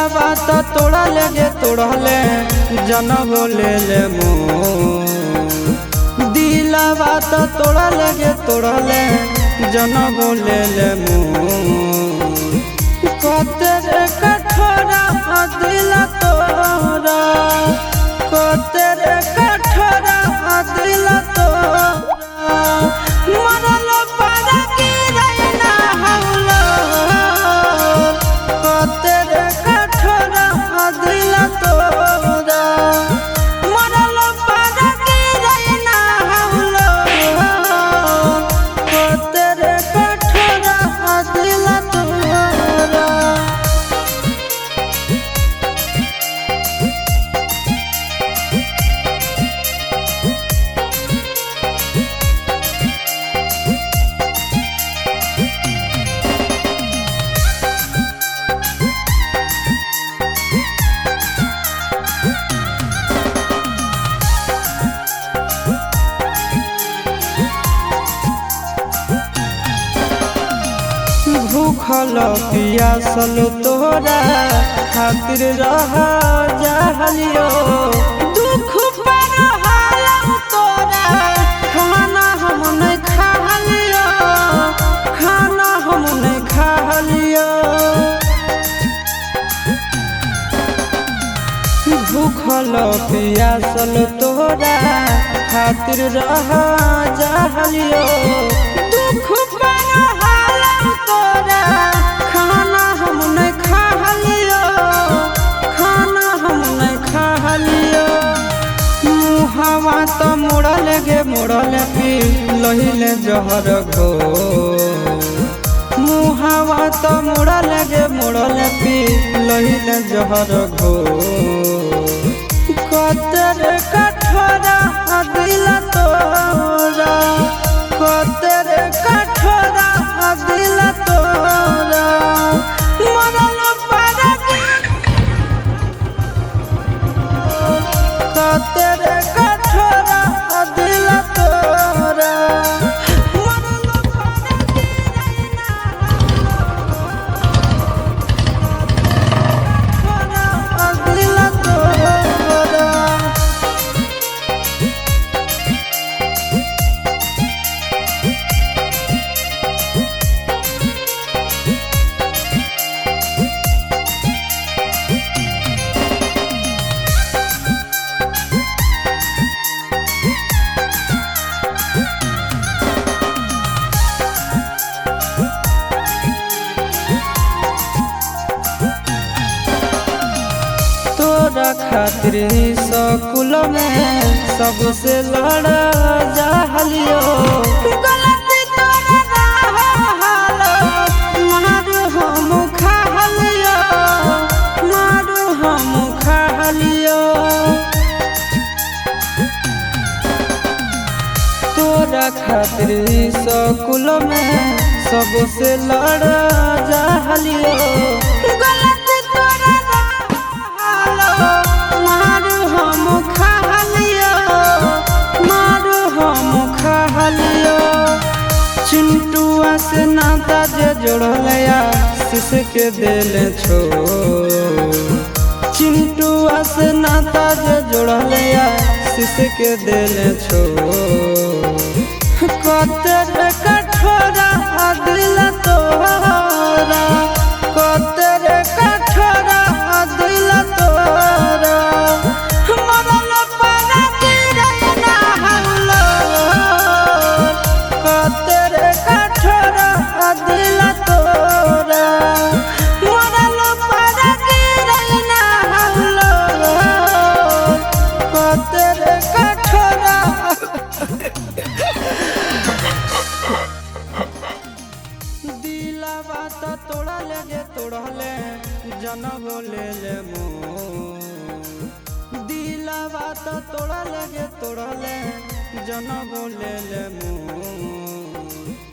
दिलावा तो तोड़ा लेगे तोड़ले जनम ले ले दिलावा तो तोड़ा लेगे तोड़ले जनम ले ले तेरे कठोरा दिल तोरा तेरे कठोरा दिल तोरा मरल पारा की रहना हौला तेरे कठोरा दिल तोरा मरल पारा की रहना हौला तेरे कठोरा दिल तोरा। भूखल पियासल तोरा खातिर रह जहलियो दुख पर हालम तोरा खाना हम नहीं खालियो खाना हम नहीं खालियो भूखल पियासल तोरा खातिर रह जहलियो दुख पर तोरा खाना हम नहीं खालियो खाना हम नहीं खालियो मुहावा तो मोड़ल गे मोड़ल पी लहिले जहर घो मुहावा तो मोड़ल गे मोड़ल पी लहिले जहर घो तेरे कठोरा दिल तोरा तेरे कठोरा दिल तोरा मरल पारा तेरे कठोरा दिल तोरा मरल पारा दिल तोरा। तोरा खातिर स्कूल में सबसे लड़ा जहलियो गलती तोरा हालो मारू हम खालियो मारू हम खालियो तोरा खातिर स्कूल में सबसे लड़ा जहलियो गलती तोरा मारू हम खालियो मारू हम खालियो चिंटुआ से नाता जे जोड़लया शीश के दिल छो चिंटुआ से नाता जे जोड़लया शीश के दिल छो तेरे कठोरा दिल तोरा तेरे कठोरा दिल तोरा मरल पारा की रहना हौला तेरे कठोरा दिल तोरा मरल पारा की रहना हौला तेरे कठोरा दिलावा तो तोड़ा लेगे तोड़ले जनम ले ले दिलावा तो तोड़ा लेगे तोड़ले जनम ले ले